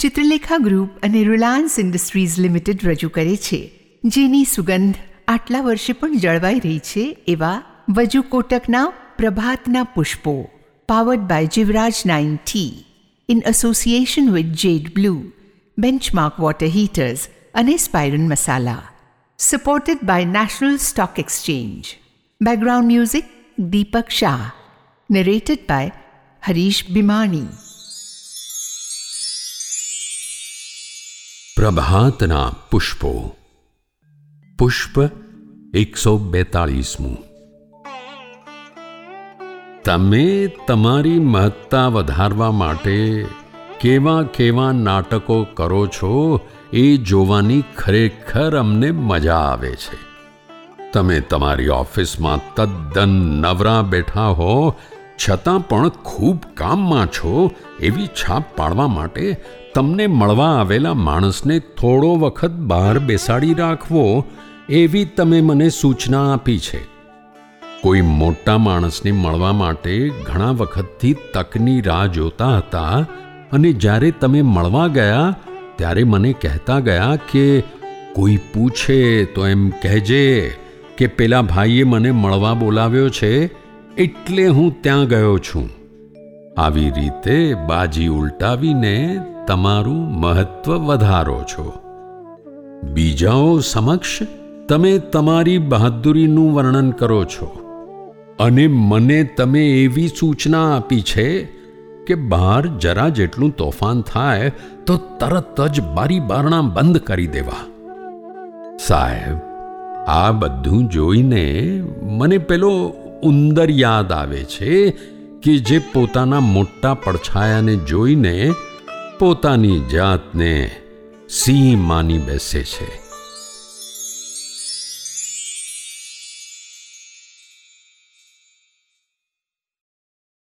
Chitralekha group અને Reliance Industries Limited રજૂ કરે છે, જેની સુગંધ આટલા વર્ષે પણ જળવાઈ રહી છે એવા વજુ કોટકના પ્રભાતના પુષ્પો, powered by Jivraj 9T, in association with Jade Blue, benchmark water heaters અને સ્પાયરન મસાલા. Supported by National Stock Exchange. Background music Deepak Shah. Narrated by Harish Bhimani. પ્રભાતના પુષ્પો. પુષ્પ 142. તમે તમારી મહત્તા વધારવા માટે કેવા કેવા નાટકો કરો છો એ જોવાની ખરેખર અમને મજા આવે છે. તમે તમારી ઓફિસમાં તદ્દન નવરા બેઠા હો છતાં પણ ખૂબ કામમાં છો એવી છાપ પાડવા માટે તમને મળવા આવેલા માણસને થોડો વખત બહાર બેસાડી રાખવો એવી તમે મને સૂચના આપી છે. કોઈ મોટા માણસને મળવા માટે ઘણા વખતથી તકની રાહ જોતા હતા અને જ્યારે તમે મળવા ગયા ત્યારે મને કહેતા ગયા કે કોઈ પૂછે તો એમ કહેજે કે પેલા ભાઈએ મને મળવા બોલાવ્યો છે એટલે હું ત્યાં ગયો છું. આવી રીતે બાજી ઉલટાવીને તમારું મહત્વ વધારો છો. બીજાઓ સમક્ષ તમે તમારી બહાદુરીનું વર્ણન કરો છો અને મને તમે એવી સૂચના આપી છે કે બહાર જરા જેટલું તોફાન થાય તો તરત જ બારી બારણાં બંધ કરી દેવા. સાહેબ, આ બધું જોઈને મને પેલો ઉંદર યાદ આવે છે કે જે પોતાના મોટા પડછાયાને જોઈને પોતાની જાતને સિંહ માની બેસે છે.